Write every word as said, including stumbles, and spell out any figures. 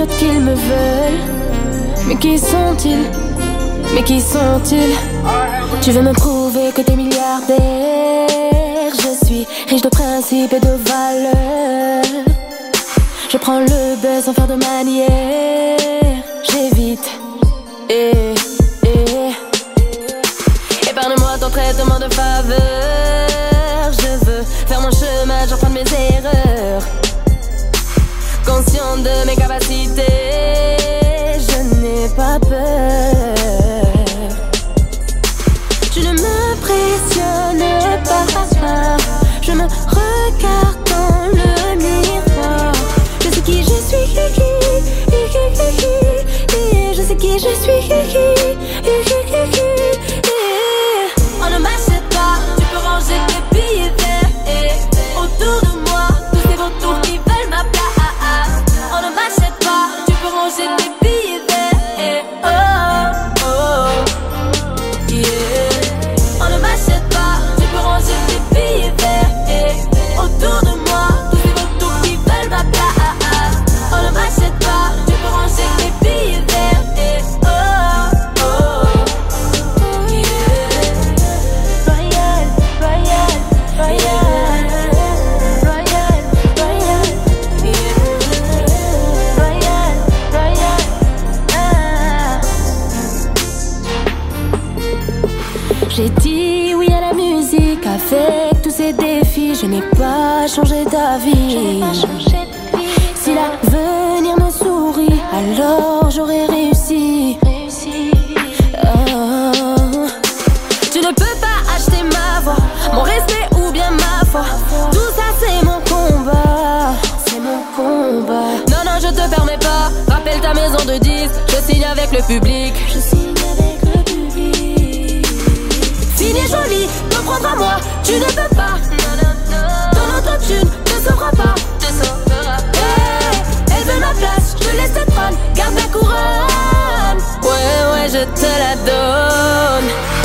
chuchotent qu'ils me veulent. Mais qui sont-ils? Mais qui sont-ils? Tu veux me prouver que t'es milliardaire? Je suis riche de principes et de valeurs. Je prends le buzz sans faire de manière. J'évite. Eh, eh. Épargne-moi ton traitement de faveur. Je veux faire mon chemin, j'apprends de mes erreurs. Conscient de mes capacités, je n'ai pas peur. Tu ne m'impressionnes pas. Je me regarde dans le miroir. Je sais qui je suis, je sais qui je suis. On ne m'achète pas, tu peux ranger tes billets verts. Autour de moi, tous ces vautours qui veulent ma place. On ne m'achète pas, tu peux ranger tes billets verts. Oh, oh, yeah. On ne m'achète pas, tu peux ranger tes billets verts. Autour de moi, tous ces vautours qui veulent ma place. On ne m'achète pas, tu peux ranger tes billets verts. Oh, oh, yeah. Royal, royal, royal. Royal, royal, yeah. Royal, royal, ah. J'ai dit oui à la musique avec tous ces défis. Je n'ai pas changé d'avis. Si l'avenir me sourit, alors j'aurai réussi. Oh. Tu ne peux pas acheter ma voix, mon respect ou bien ma foi. Tout ça c'est mon combat, c'est mon combat. Non non je te permets pas, rappelle ta maison de disques. Je signe avec le public, je signe avec le public. Fine et jolie, me prendre à moi, tu ne peux pas. Ton autotune ne sauvera pas. Hey, elle veut ma place, je te laisse cette trône, garde la couronne. Ouais ouais je te la donne.